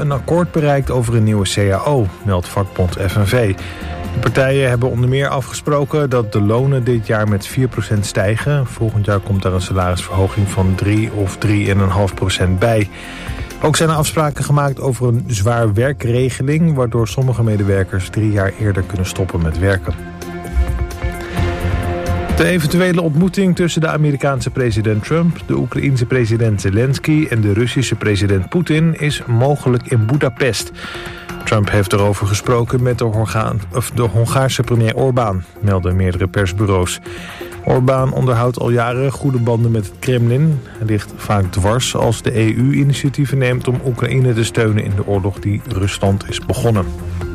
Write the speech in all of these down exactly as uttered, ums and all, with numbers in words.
een akkoord bereikt over een nieuwe C A O, meldt vakbond F N V. De partijen hebben onder meer afgesproken dat de lonen dit jaar met vier procent stijgen. Volgend jaar komt daar een salarisverhoging van drie of drie komma vijf procent bij. Ook zijn er afspraken gemaakt over een zwaar werkregeling, waardoor sommige medewerkers drie jaar eerder kunnen stoppen met werken. De eventuele ontmoeting tussen de Amerikaanse president Trump, de Oekraïense president Zelensky en de Russische president Poetin is mogelijk in Boedapest. Trump heeft erover gesproken met de, Honga- of de Hongaarse premier Orbán, melden meerdere persbureaus. Orbán onderhoudt al jaren goede banden met het Kremlin. Hij ligt vaak dwars als de E U initiatieven neemt om Oekraïne te steunen in de oorlog die Rusland is begonnen.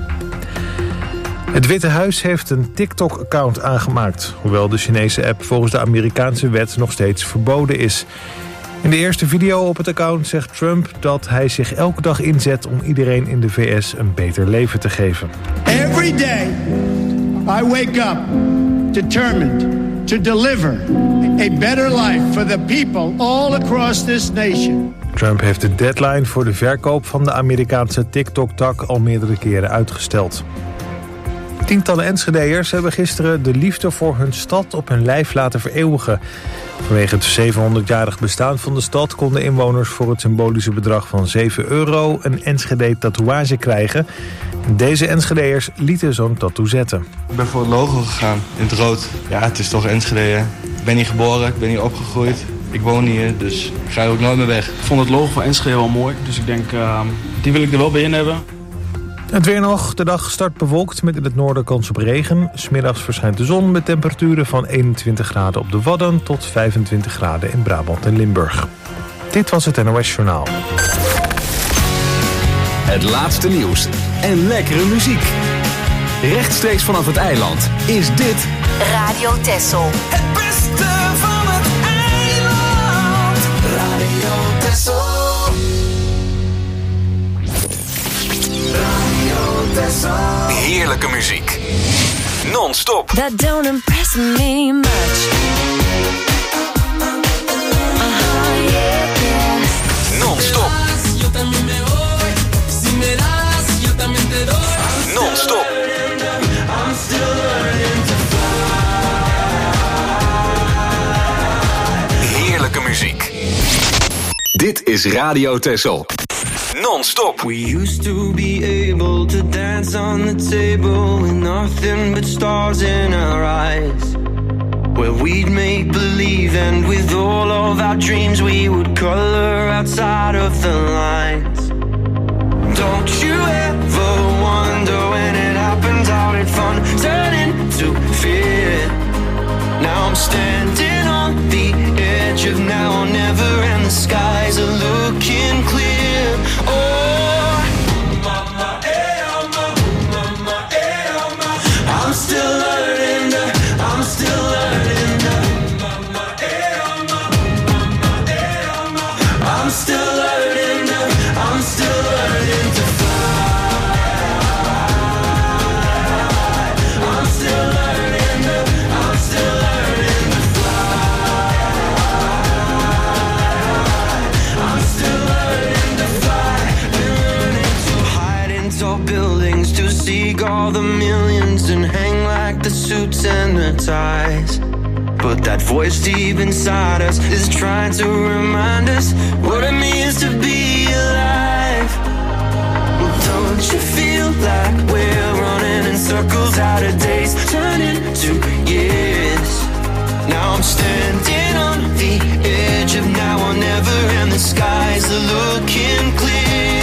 Het Witte Huis heeft een TikTok-account aangemaakt, hoewel de Chinese app volgens de Amerikaanse wet nog steeds verboden is. In de eerste video op het account zegt Trump dat hij zich elke dag inzet om iedereen in de V S een beter leven te geven. Every day I wake up determined to deliver a better life for the people all across this nation. Trump heeft de deadline voor de verkoop van de Amerikaanse TikTok-tak al meerdere keren uitgesteld. Tientallen Enschedeërs hebben gisteren de liefde voor hun stad op hun lijf laten vereeuwigen. Vanwege het zevenhonderdjarig bestaan van de stad konden inwoners voor het symbolische bedrag van zeven euro een Enschede-tatoeage krijgen. Deze Enschedeërs lieten zo'n tattoo zetten. Ik ben voor het logo gegaan, in het rood. Ja, het is toch Enschede, hè? Ik ben hier geboren, ik ben hier opgegroeid. Ik woon hier, dus ik ga er ook nooit meer weg. Ik vond het logo van Enschede wel mooi, dus ik denk, uh, die wil ik er wel bij in hebben. Het weer nog. De dag start bewolkt met in het noorden kans op regen. 's Middags verschijnt de zon met temperaturen van eenentwintig graden op de Wadden tot vijfentwintig graden in Brabant en Limburg. Dit was het N O S Journaal. Het laatste nieuws en lekkere muziek. Rechtstreeks vanaf het eiland is dit Radio Texel. Het beste van het eiland. Radio Texel. heerlijke muziek. Non-stop. That don't impress me much. Uh-huh, yeah, yeah. Non-stop. Non-stop. Heerlijke muziek. Dit is Radio Texel. Non-stop. We used to be able to dance on the table with nothing but stars in our eyes, where we'd make believe, and with all of our dreams we would color outside of the lines. Don't you ever wonder when it happens how did fun turn into fear? Now I'm standing on the edge of now or never, and the skies are looking clear. Oh, mama, eh, mama, mama, eh, mama. I'm still learning, the, I'm still learning, the, mama, eh, mama, mama, eh, mama. I'm still learning, the, I'm still learning to fly. I'm still learning, the, I'm still learning to fly. I'm still learning to fly. Been learning to hide in tall buildings, to seek all the millions and hang like the suits and the ties. But that voice deep inside us is trying to remind us what it means to be alive. Well, don't you feel like we're running in circles, out of days turning to years? Now I'm standing on the edge of now or never, and the skies are looking clear.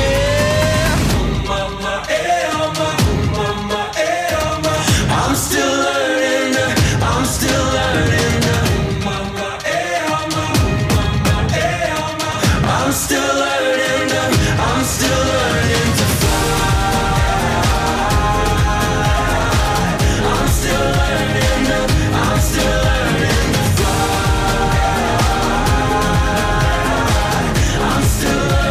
Mama, eh, mama, mama, eh, mama. I'm still learning, I'm still learning. Mama, eh, mama, mama, eh, mama. I'm still learning, I'm still learning to fly. I'm still learning, I'm still learning to fly. I'm still learning.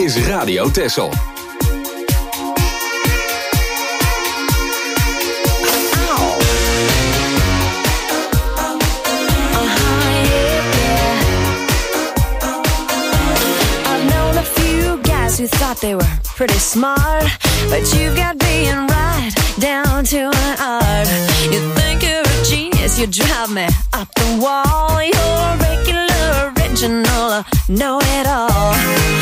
is Radio Texel. Who thought they were pretty smart, but you've got being right down to an art. You think you're a genius, you drive me up the wall. You're regular, original, know-it-all.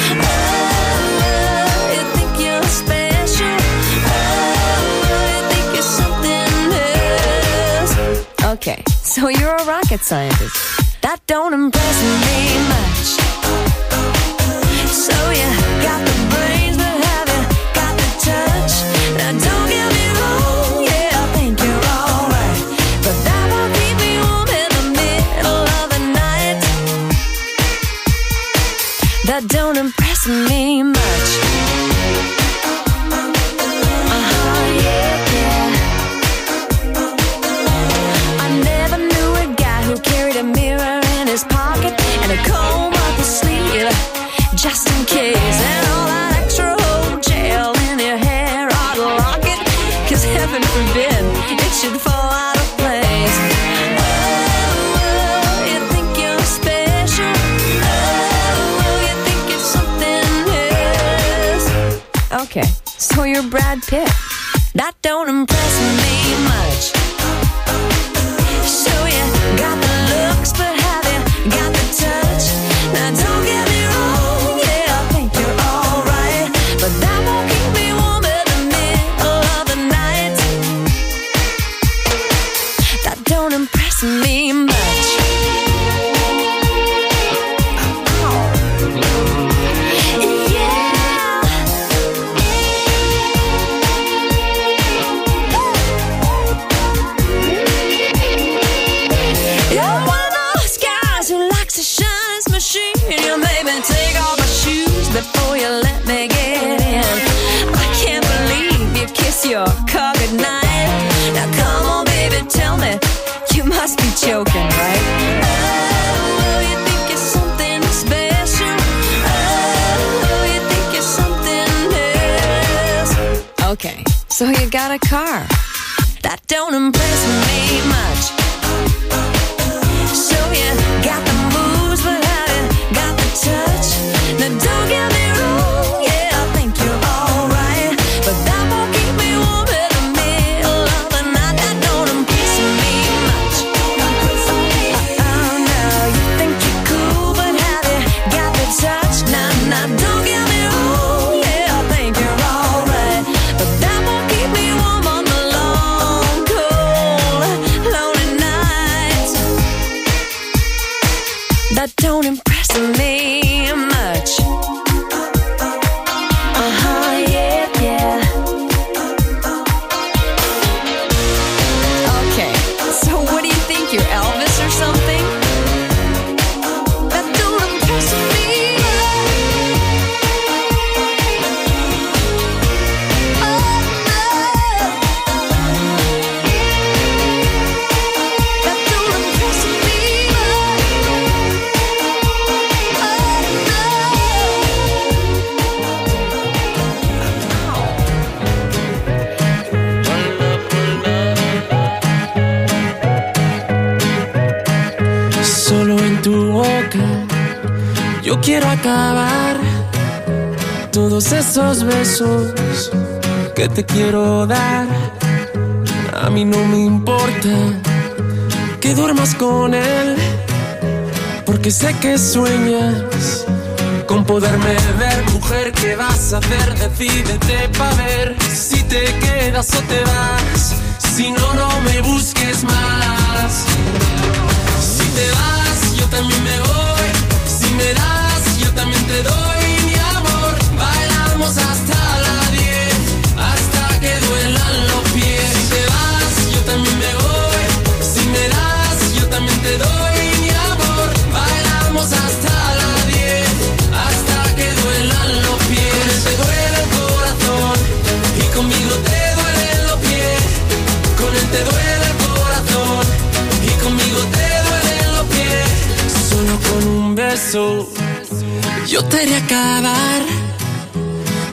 Oh, you think you're special. Oh, you think you're something else. Okay, so you're a rocket scientist. That don't impress me much. So you got the brains, but have you got the touch? Now don't get me wrong, yeah, I think you're alright, but that won't keep me warm in the middle of the night. That don't impress me much. Uh-huh, yeah, yeah. I never knew a guy who carried a mirror in his pocket and a comb up his sleeve, just in case, and all that extra old gel in your hair ought to lock it, cause heaven forbid it should fall out of place. Oh, you think you're special. Oh, you think you're something else. Okay, so you're Brad Pitt. That don't impress me much. So you got the looks, but have you got the touch? Now don't get me wrong, but that won't keep me warm in the middle of the night. That don't impress me much. You're one of those guys who likes to shine his machine. You made me take off my shoes before you let me get in. I can't believe you kiss your car goodnight. Now come on, baby, tell me, you must be joking, right? Oh, you think you're something special. Oh, you think you're something else. Okay, so you got a car. That don't impress me much. So you got the moves, but have you got the touch? Now don't get me wrong, yeah, I think you're alright, but that won't keep me warm in the middle of the night. That don't impress me much. Oh no, you think you're cool, but have you got the touch? Nah, nah, don't get me wrong, yeah, I think you're alright, but that won't keep me warm on the long, cold, lonely nights. That don't impress me much. Uh-huh, yeah, yeah. Okay, so what do you think, you're Elvis or something? That don't impress me. Oh, no. That don't impress me. Solo en tu boca yo quiero acabar todos esos besos que te quiero dar. A mí no me importa que duermas con él, porque sé que sueñas con poderme ver. Mujer, ¿qué vas a hacer? Decídete pa' ver si te quedas o te vas. Si no, no me busques más. Si te vas, yo también me voy. Si me das, yo también te doy mi amor. Bailamos hasta las diez, hasta que duelan los pies. Si te vas, yo también me voy. Si me das, yo también te doy mi amor. Bailamos hasta las diez, hasta que duelan los pies. Te duele el corazón y conmigo te duelen los pies. Con él te duele el corazón y conmigo te duelen los pies. Solo con un beso yo te haré acabar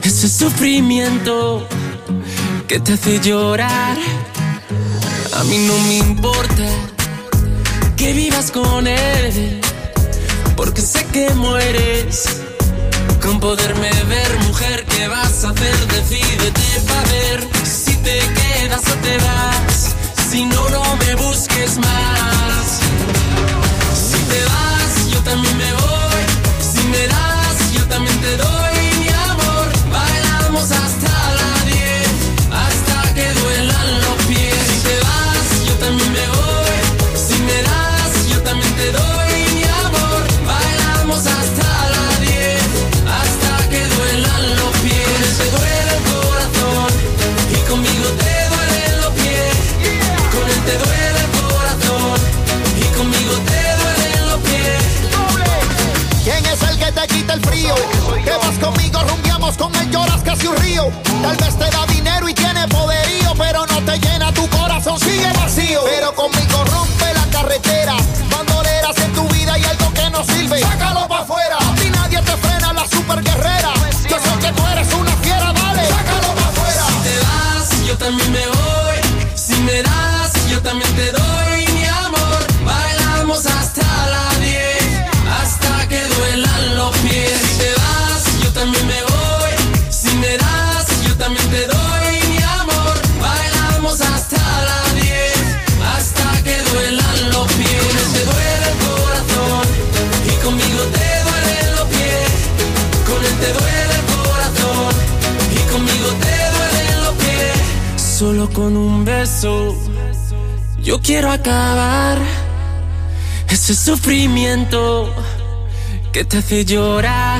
ese sufrimiento que te hace llorar. A mí no me importa que vivas con él, porque sé que mueres con poderme ver. Mujer, ¿qué vas a hacer? Decídete pa' ver si te quedas o te vas. Si no, no me busques más. Si te vas, yo también me voy. Si me das, yo también te doy mi amor. Bailamos hasta las diez, hasta que duelan los pies. Si te vas, yo también me voy. Si me das, yo también te doy mi amor. Bailamos hasta las diez, hasta que duelan los pies. Te duele el corazón y conmigo te duelen los pies. Con él te duele el corazón y conmigo te duelen los pies. ¿Quién es el que te quita el frío? Que vas conmigo, rumbiamos, con él lloras casi un río. Tal vez te da dinero y tiene poderío, pero no te llena, tu corazón sigue vacío. Pero conmigo rompe la carretera, bandoleras en tu vida y algo que no sirve, sácalo pa' afuera. Si nadie te frena, la super guerrera. Yo sé que tú eres una fiera, dale, sácalo pa' afuera. Si te vas, yo también me voy. Si me das, yo también te doy mi amor. Bailamos hasta las diez, hasta que duelan los pies. Si te vas, yo también me voy. Si me das, yo también te doy mi amor. Bailamos hasta las diez, hasta que duelan los pies. Te duele el corazón y conmigo te duelen los pies. Con él te duele el corazón y conmigo te duelen los pies. Solo con un beso yo quiero acabar ese sufrimiento que te hace llorar.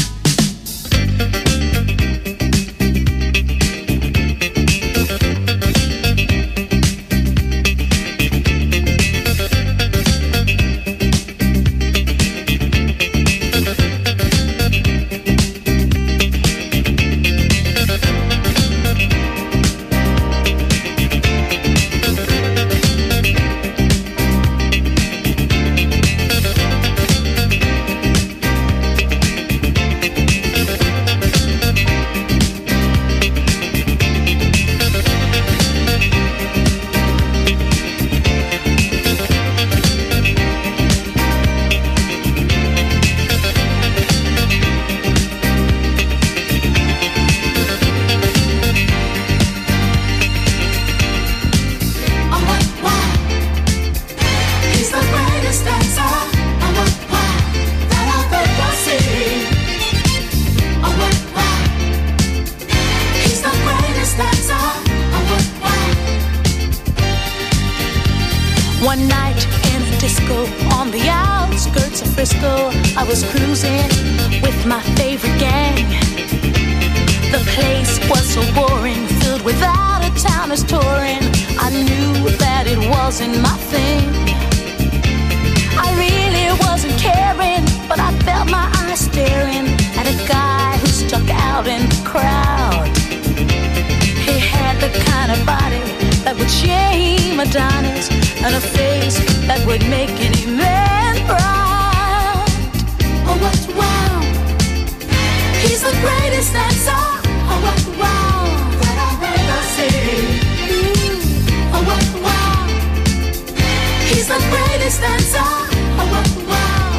One night in a disco on the outskirts of Frisco, I was cruising with my favorite gang. The place was so boring, filled with out-of-towners touring. I knew that it wasn't my thing. I really wasn't caring, but I felt my eyes staring at a guy who stuck out in the crowd. He had the kind of body that would shame Adonis, and a face that would make any man proud. Oh, what wow! He's the greatest dancer. Oh, what wow! That I've ever seen. Mm. Oh, what wow! He's the greatest dancer. Oh, what wow!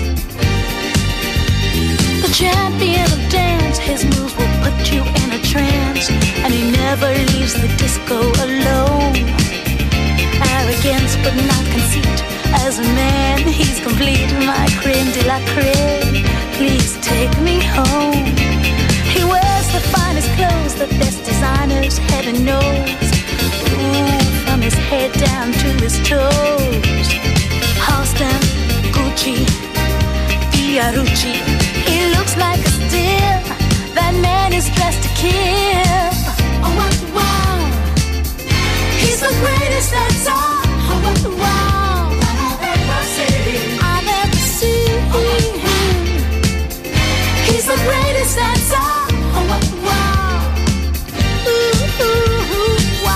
The champion of dance, his moves will put you in a trance, and he never leaves the disco alone. Arrogance but not conceit, as a man he's complete. My creme de la creme, please take me home. He wears the finest clothes, the best designers, heaven knows. Ooh, from his head down to his toes. Halston, Gucci, Fiorucci, he looks like a steal. That man is dressed to kill. Oh, what wow! He's the greatest dancer. Oh, what wow! That I've ever seen. I've ever seen him. He's the greatest dancer. Oh, what wow! Ooh, ooh, ooh,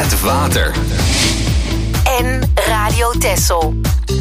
het water. En Radio Texel.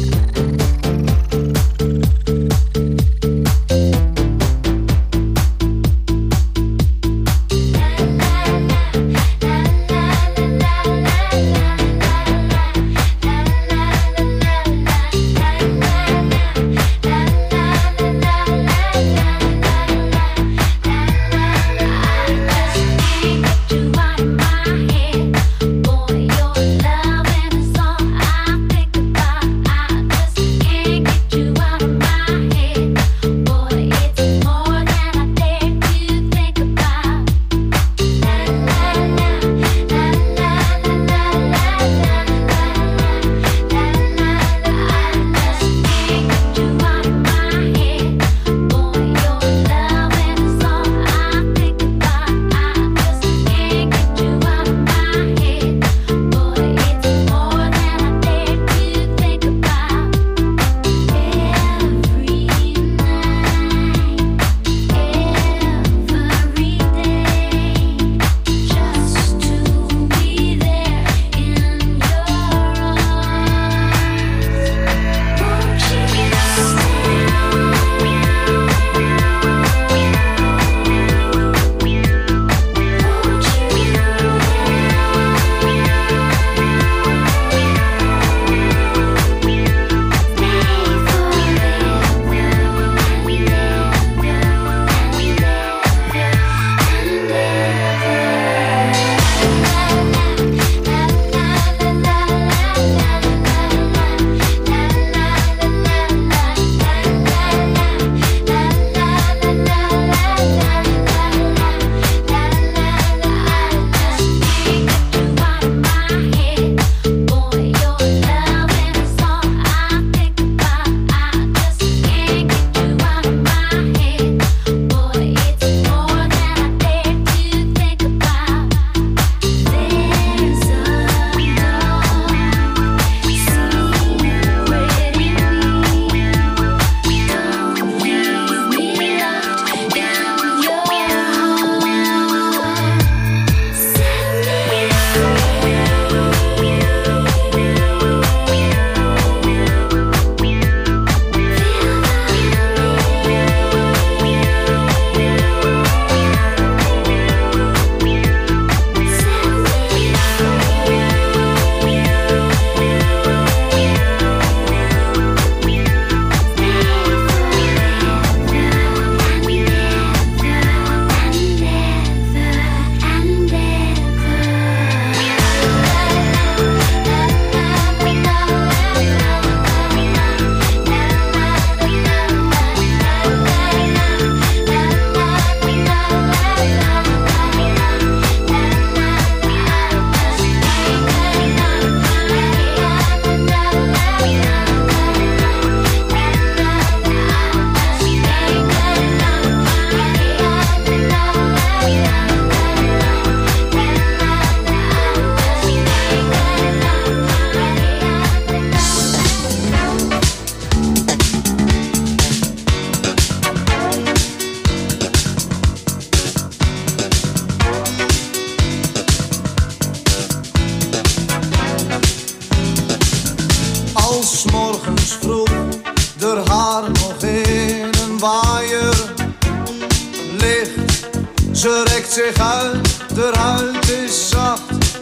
Ze rekt zich uit, de huid is zacht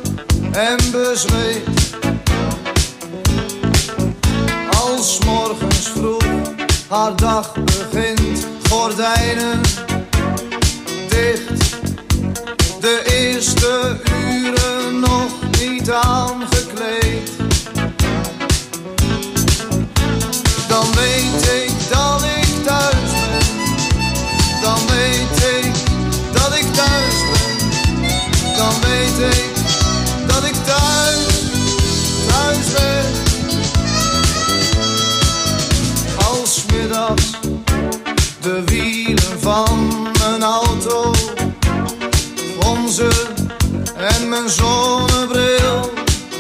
en bezweet. Als morgens vroeg haar dag begint, gordijnen dicht. De eerste uren nog niet aangekleed. Dan weet ik dat ik thuis ben. Dan weet ik dat ik thuis ben. Dan weet ik dat ik thuis, thuis ben. Als middags de wielen van mijn auto fronsen en mijn zonnebril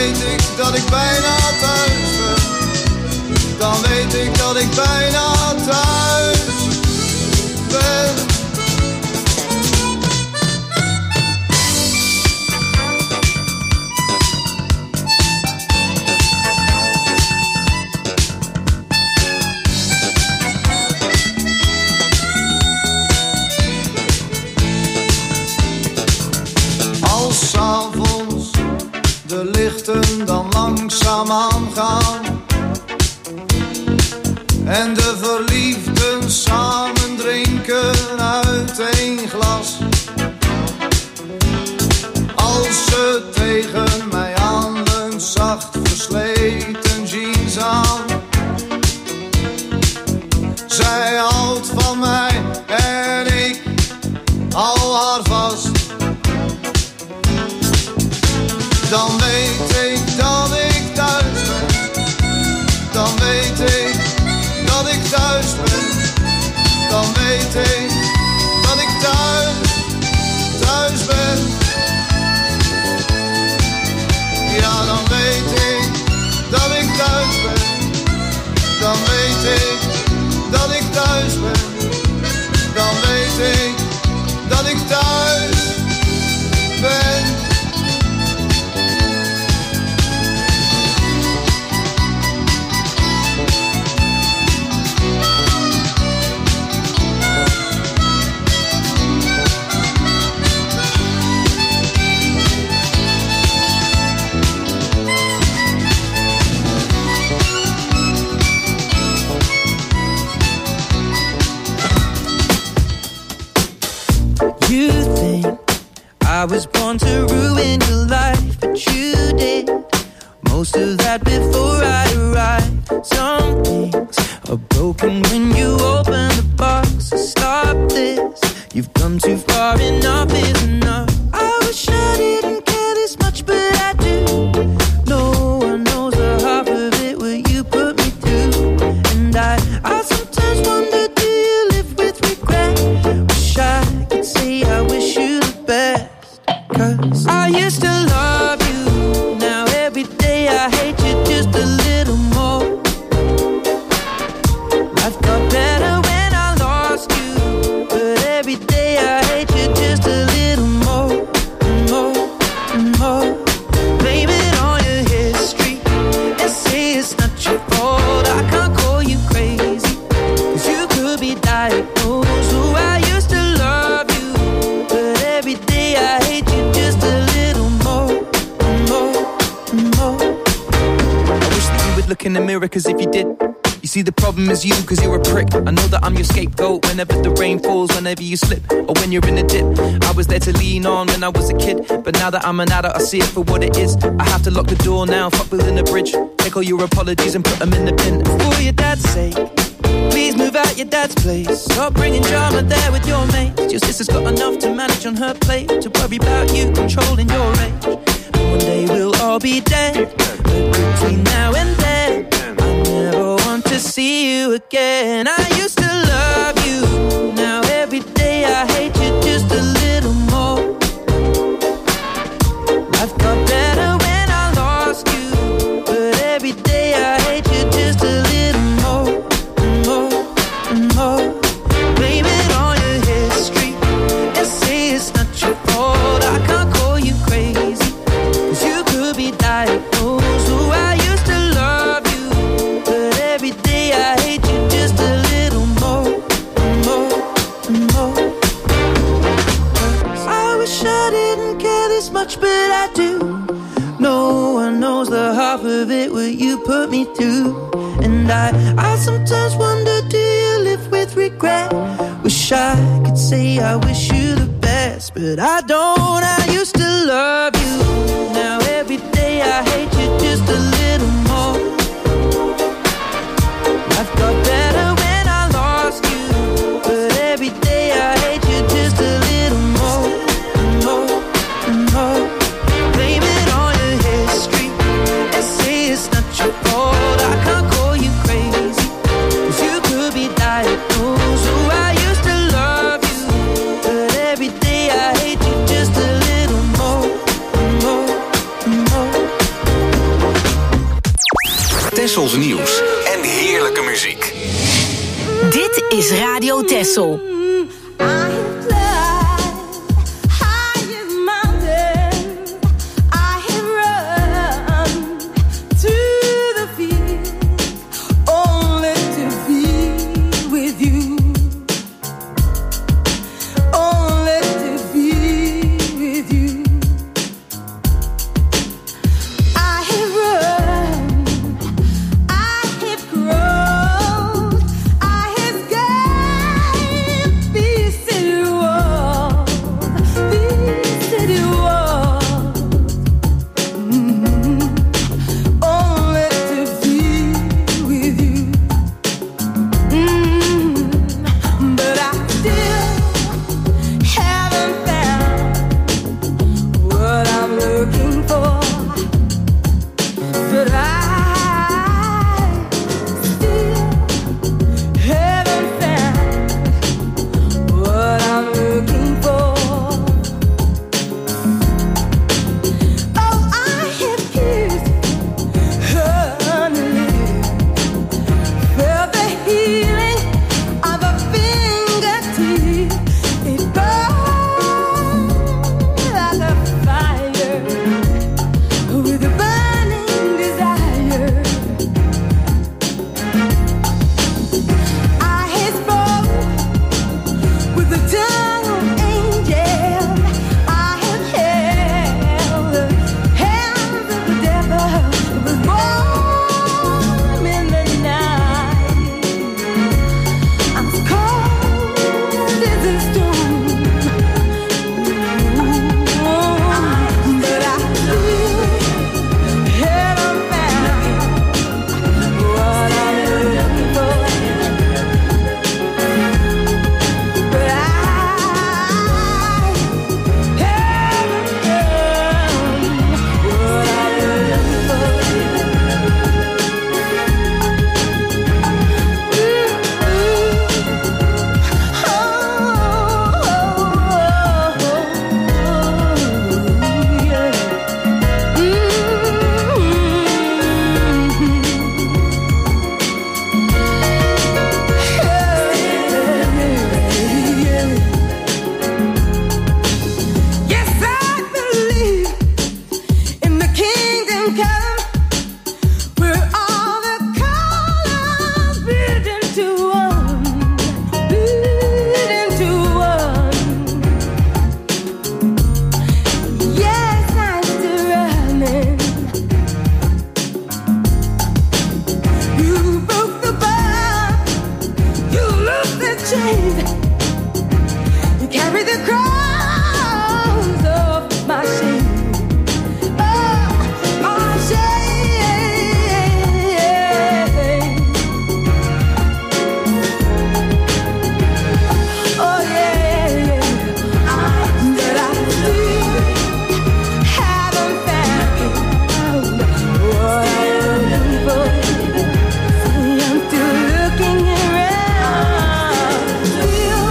weet ik dat ik bijna thuis ben. Dan weet ik dat ik bijna thuis ben. Als 's avonds de lichten dan langzaam aangaan en de verliefden samen drinken uit één glas. Als ze tegen mij aanleunt, zacht versleten jeans aan. Zij houdt van mij en ik hou haar vast. Dan weet ik dat ik thuis ben. Dan weet ik dat ik thuis ben. Dan weet ik dat ik thuis, thuis ben. Ja, dan weet ik dat ik thuis ben. Dan weet ik dat ik thuis ben. Dan weet ik dat ik thuis ben. I was born to ruin your life, but you did most of that before I arrived. Some things are broken when you open the box. So stop this, you've come too far, enough is enough. I wish I didn't care this much, but I do. No one knows the half of it, what you put me through. And I, I sometimes wonder, do you live with regret? Wish I could say I wish you the best. Cause I used to love you, now every day I hate you just a little more. Life got better when I lost you, but every day I hate you just a little more, more, more. Blame it on your history and say it's not your fault. I can't call you crazy, cause you could be diagnosed. Ooh, I used to love you, but every day I hate you just a little more, more, more. I wish that you would look in the mirror, cause if you did, you see the problem is you, cause you're a prick. I know that I'm your scapegoat whenever the rain falls, whenever you slip, or when you're in a dip. I was there to lean on when I was a kid, but now that I'm an adult I see it for what it is. I have to lock the door now, fuck building a bridge. Take all your apologies and put them in the bin. For your dad's sake, please move out your dad's place. Stop bringing drama there with your mates. Your sister's got enough to manage on her plate, to worry about you controlling your age. And one day we'll all be dead, but between now and then I never want to see you again. I used to love you, now every day I hate you just a little more. Life got better when I lost you, but every day I hate you just a little more, more, more. Blame it on your history and say it's not your fault. I can't call you crazy, cause you could be diagnosed. Ooh, I used to love you, but every day I hate you just a little more, more, more. I wish I didn't care this much, but I do. No one knows the half of it, what you put me through. And I, I sometimes wonder, do you live with regret? Wish I could say I wish you the best, but I don't. I used to love you, now every day I hate you just a little more. Life got better when I lost you, but every day I hate you just a little more, more, more. Blame it on your history and say it's not your fault. I can't call you crazy, cause you could be diagnosed. Ooh, I used to love you, but every day I hate you just a little is Radio Texel. Feel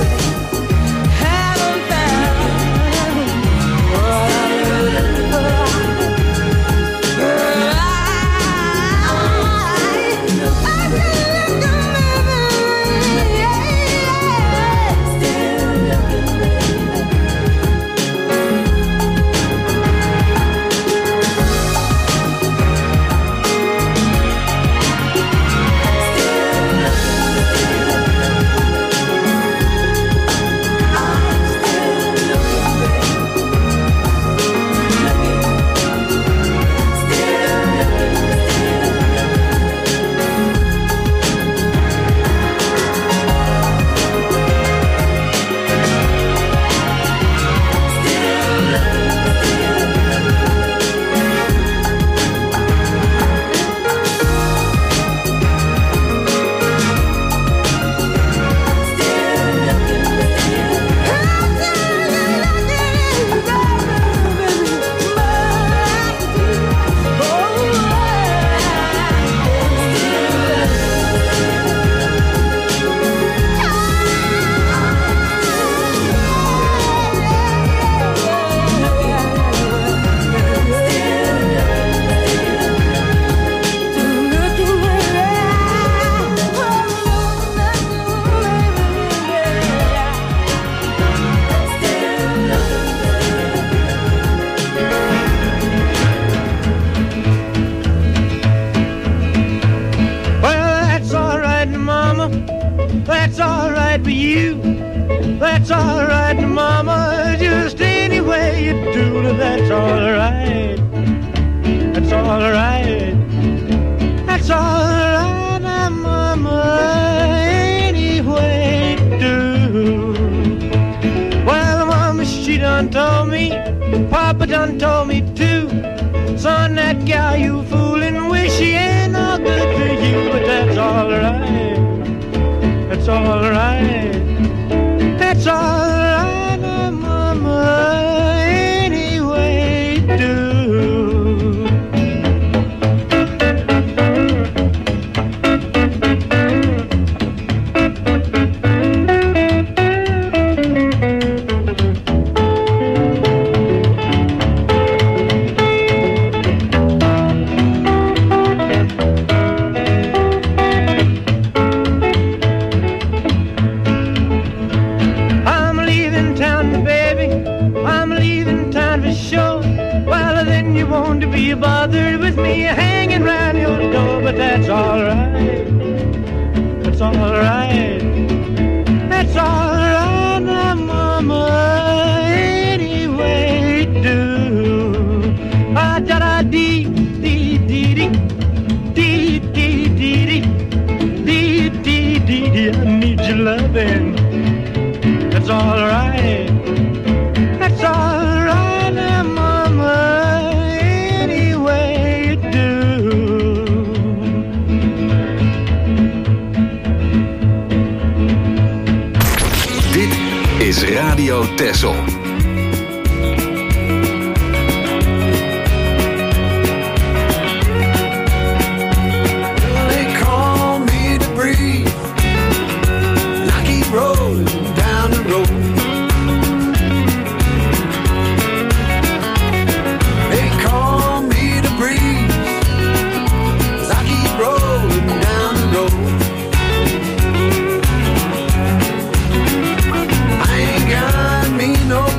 you. That's alright, Mama, just any way you do, that's alright. That's alright. That's alright, Mama, any way you do. Well, Mama, she done told me, Papa done told me too. Son, that gal you fooling with, she ain't no good to you, but that's alright. That's alright. That's alright, Mama, any way you do. Bothered with me hanging round your door, but that's alright. That's alright. That's alright, now, Mama, any way you do. Ah, da da dee dee dee dee dee dee dee dee dee dee dee. I need your loving. That's alright. That's alright, now, Mama. Is Radio Texel. They call me to breathe, and I keep rolling down the road. They call me to breathe, as I keep rolling down the road. No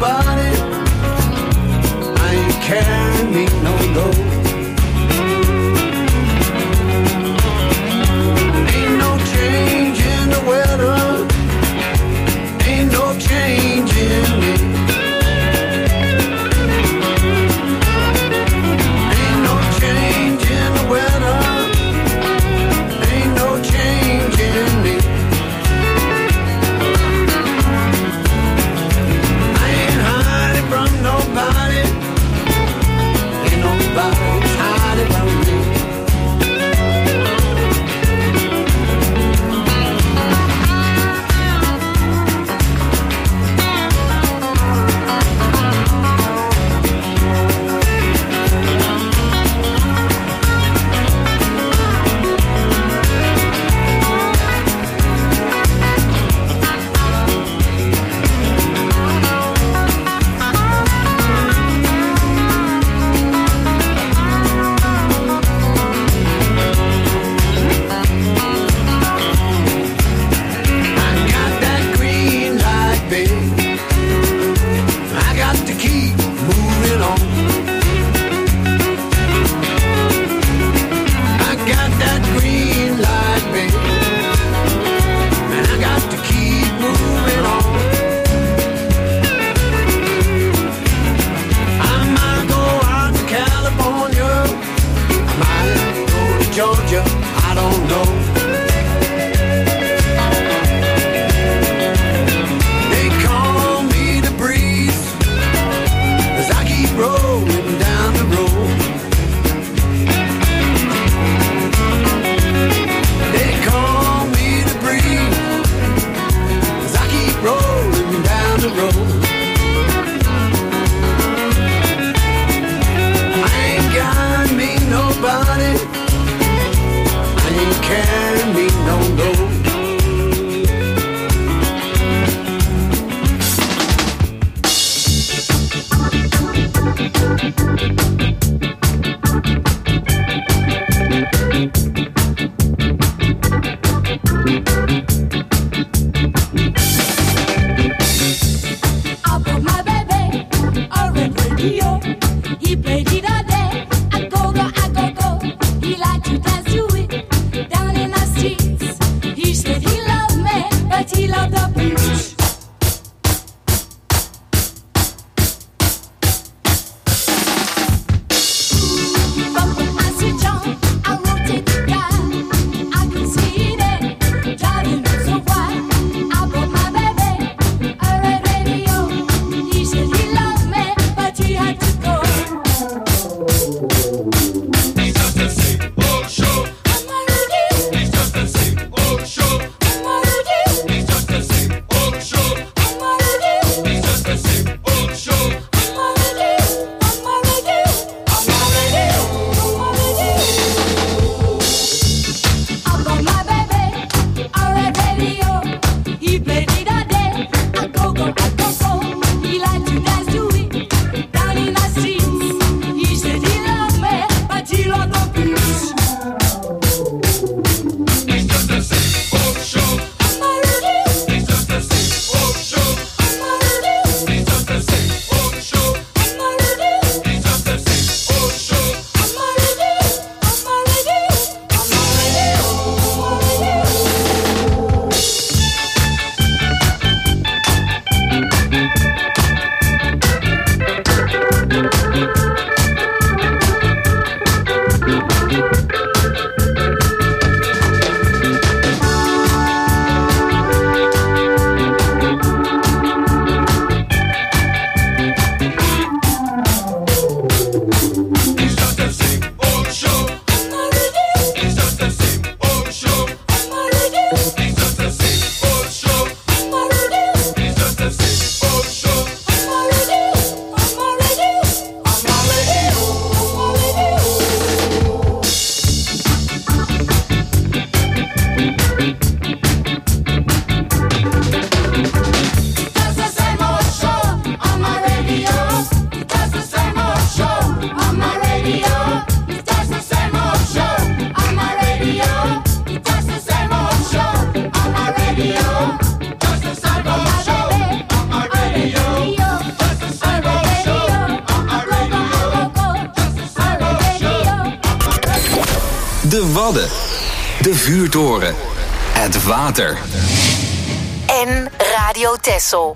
De Wadden. De Vuurtoren. Het water. En Radio Texel.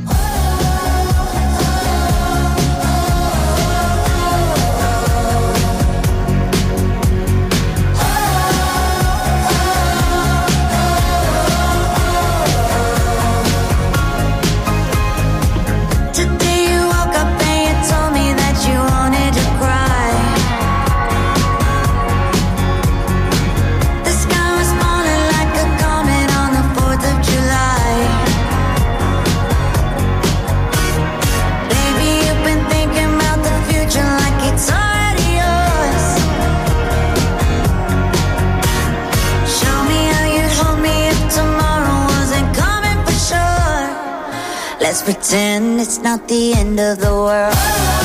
Let's pretend it's not the end of the world.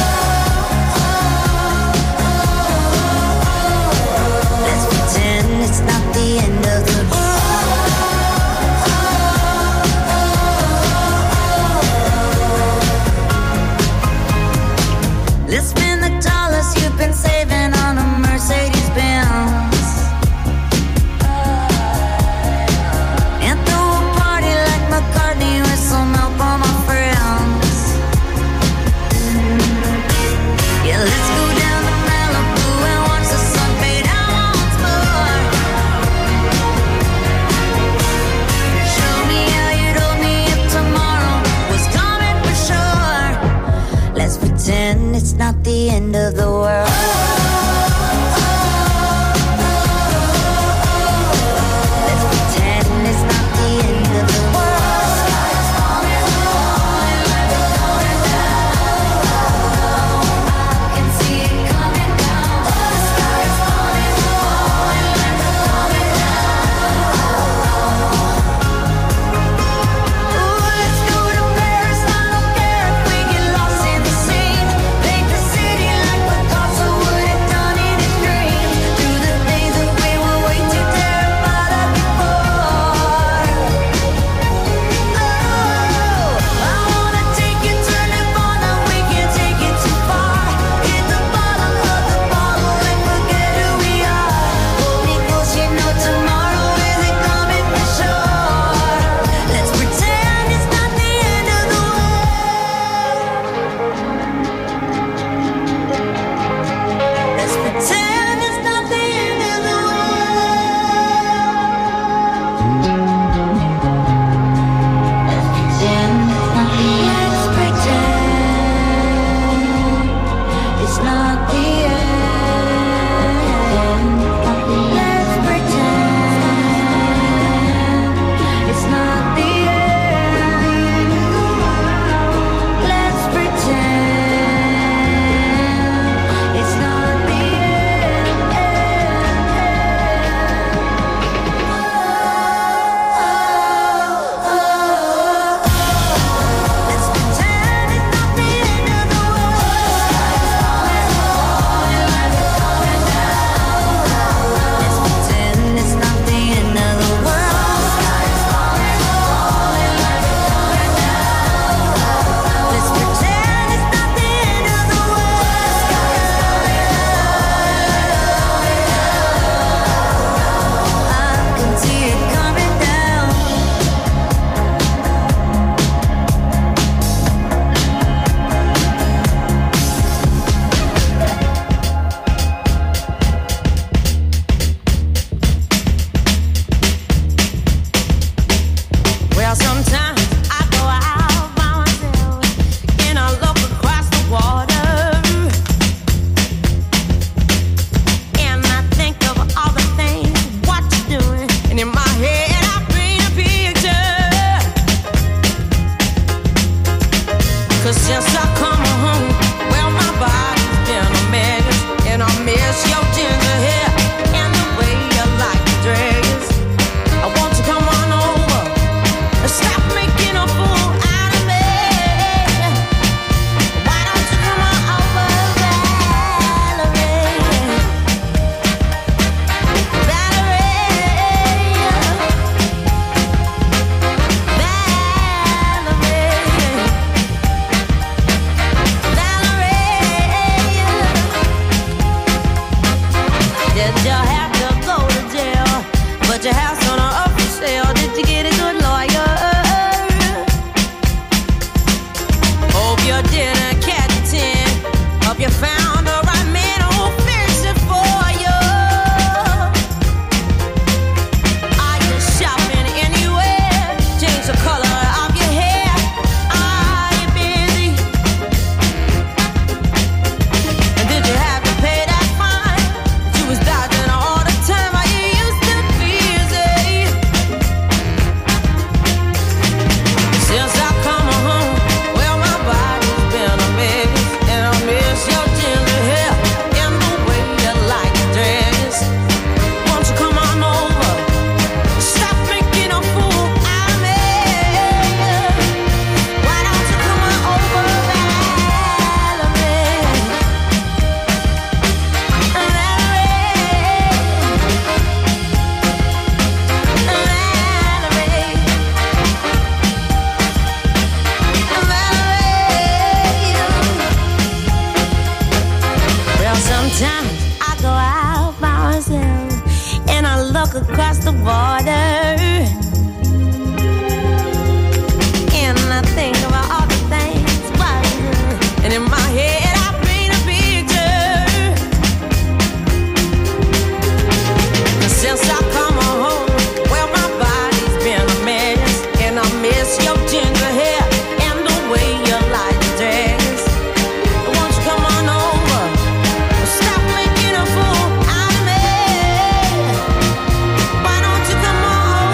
Let's pretend it's not the end of the world. Let's spend the dollars you've been saving on a Mercedes Benz. And throw a party like McCartney with some help on my friends. Yeah, let's go down to Malibu and watch the sun fade out once more. Show me how you'd hold me if tomorrow was coming for sure. Let's pretend it's not the end of the world. Would Since I come home, well, my body's been a mess, and I miss your ginger hair and the way you like to dress. I want you to come on over and stop making a fool out of me. Why don't you come on over, Valerie? Did you have to go to jail? But your house on a up for sale. Did you get a good lawyer? Hope you didn't catch a tin. Hope you found the right man who'll fix it for you. Are you shopping anywhere? Change the color of your hair. Are you busy? And did you have to pay that fine? You was dodging all the time. Are you used to busy? Since I come home, well, my body's been a mess, and I miss your ginger hair and the way you like to dress. Won't you come on over? Stop making a fool out of me. Why don't you come on over, Valerie? Well, sometimes I go out by myself and I look across the border, and I think about all the things, and in my head I paint a picture. Since I come home, well, my body's been a mess, and I miss your ginger hair and the way you like to dress. Won't you come on over? Stop making a fool out of me. Why don't you come on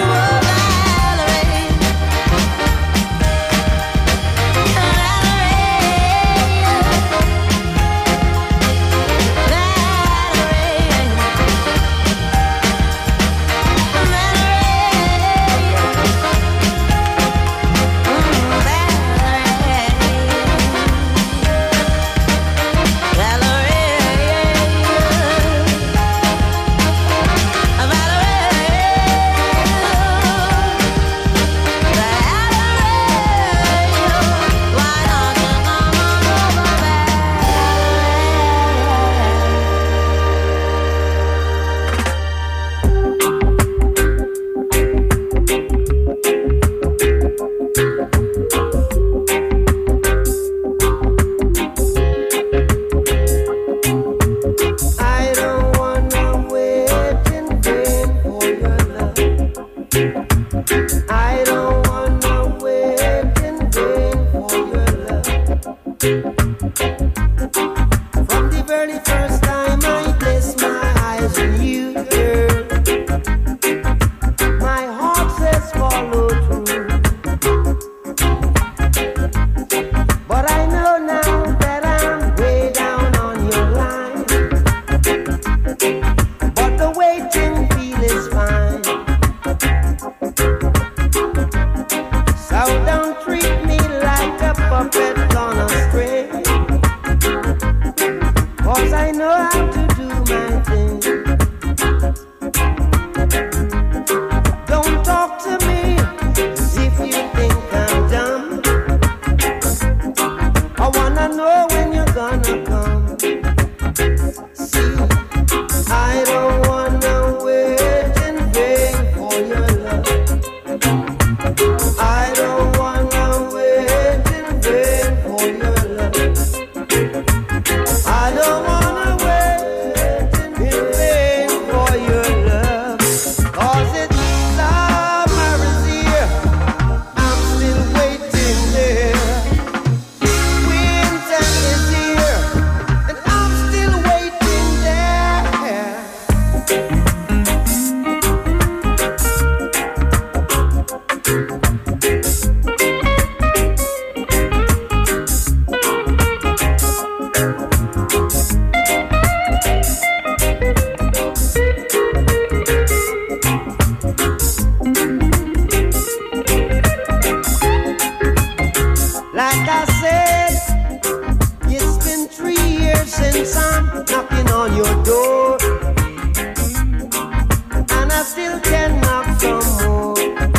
on your door, and I still can knock some more.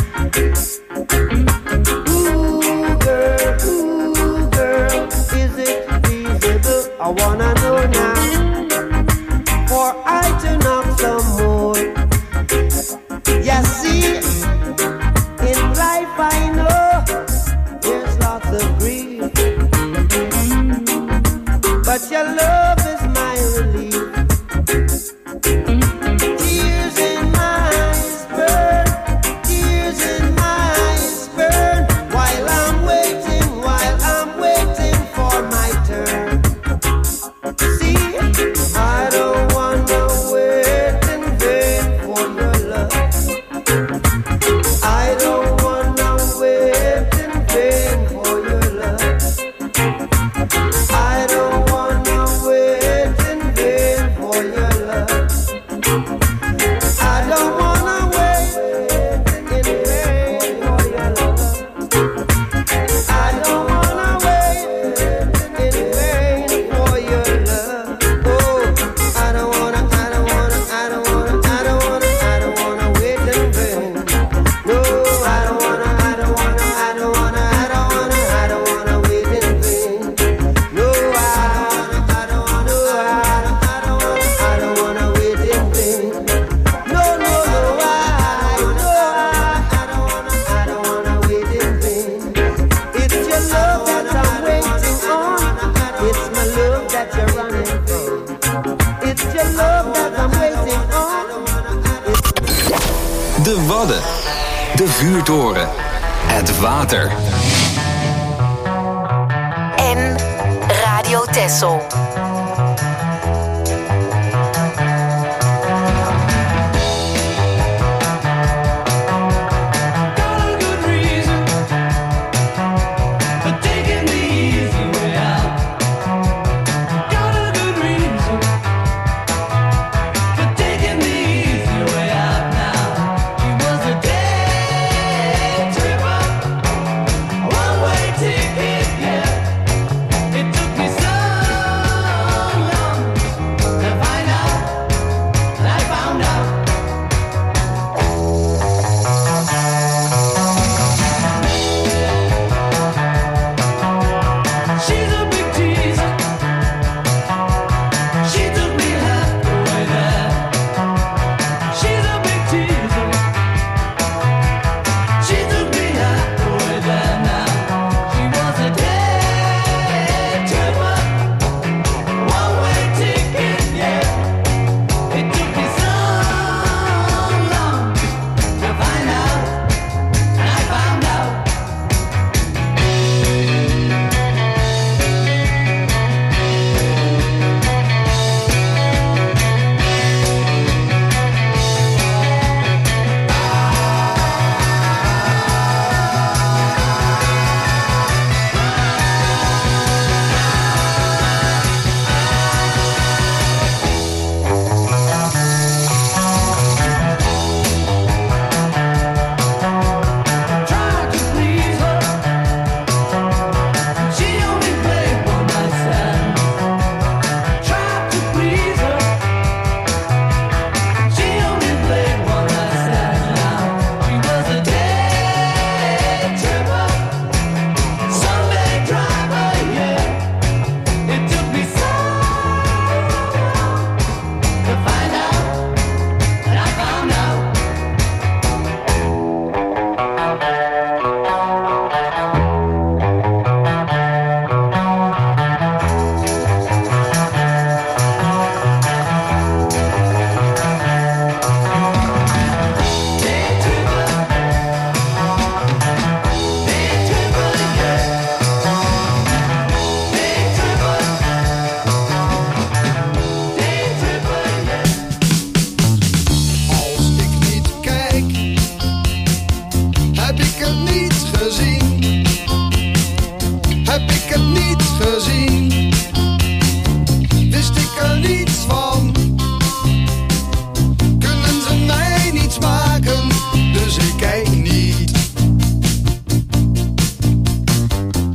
Ooh, girl, ooh, girl, is it feasible? I wanna know now, for I to knock some more. Yeah, see, in life I know there's lots of grief, but your love is my relief. Tears in my eyes burn, tears in my eyes burn, while I'm waiting, while I'm waiting for my turn. See, I don't wanna wait in vain for your love. I don't wanna wait in vain for your love. I don't wanna wait in vain for your love. I don't wanna wait in vain for your love. I don't wanna wait in vain for your love. Oh, I don't wanna, I don't wanna, I don't wanna, I don't wanna, I don't wanna wait in vain. No, I don't wanna, I don't wanna, I don't wanna, I don't wanna, I don't wanna wait in vain. No, I don't wanna, I don't wanna, I don't, I don't wanna, I don't wanna wait in vain. No, no, no, I, no, I, I don't wanna, I don't wanna wait in vain. It's your love that I'm waiting on. It's my love that you're running from. It's your love that I'm waiting on. De Wadden. De vuurtoren. Het water. En Radio Texel.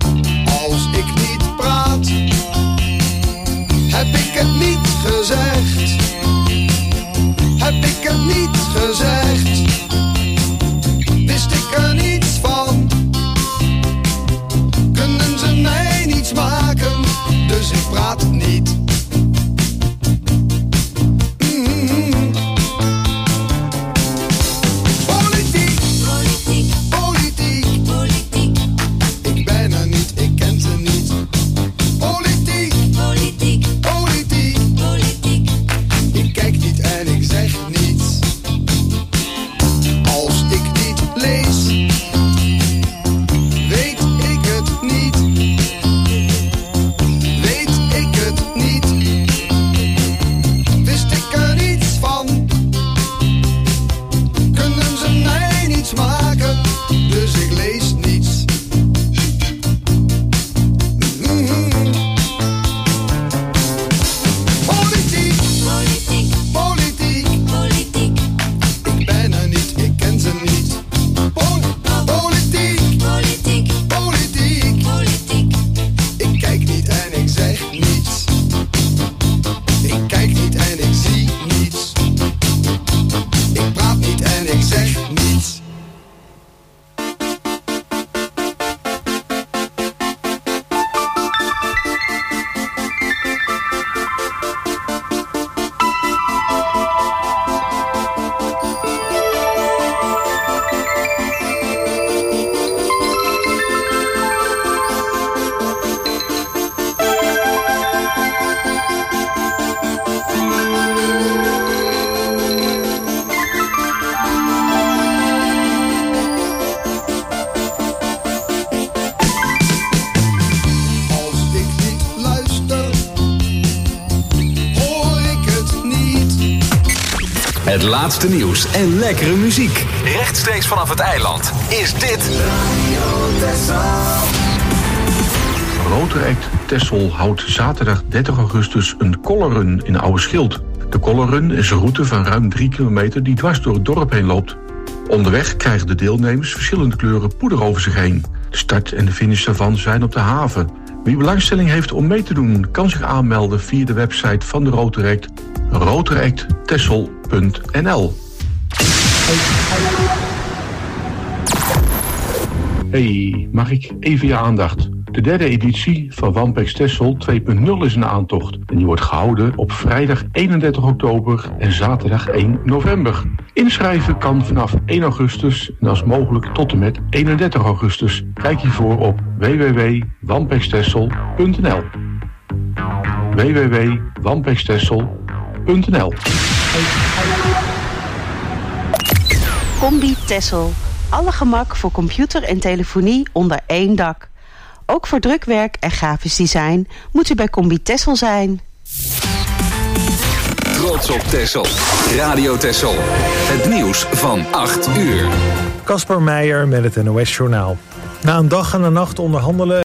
heb ik het niet gezegd. Het laatste nieuws en lekkere muziek. Rechtstreeks vanaf het eiland is dit Rotor Act Texel houdt zaterdag dertig augustus een colorrun in Oude Schild. De colorrun is een route van ruim drie kilometer die dwars door het dorp heen loopt. Onderweg krijgen de deelnemers verschillende kleuren poeder over zich heen. De start en de finish daarvan zijn op de haven. Wie belangstelling heeft om mee te doen, kan zich aanmelden via de website van de Rotor Act, rotor act texel punt n l. Hey, mag ik even je aandacht? De derde editie van Wampex Texel twee punt nul is een aantocht. En die wordt gehouden op vrijdag eenendertig oktober en zaterdag één november. Inschrijven kan vanaf één augustus en als mogelijk tot en met eenendertig augustus. Kijk hiervoor op w w w punt wampex texel punt n l. w w w punt wampex texel punt n l. Combi Texel. Alle gemak voor computer en telefonie onder één dak. Ook voor drukwerk en grafisch design moet u bij Combi Texel zijn. Trots op Texel. Radio Texel. Het nieuws van acht uur. Kasper Meijer met het N O S Journaal. Na een dag en een nacht onderhandelen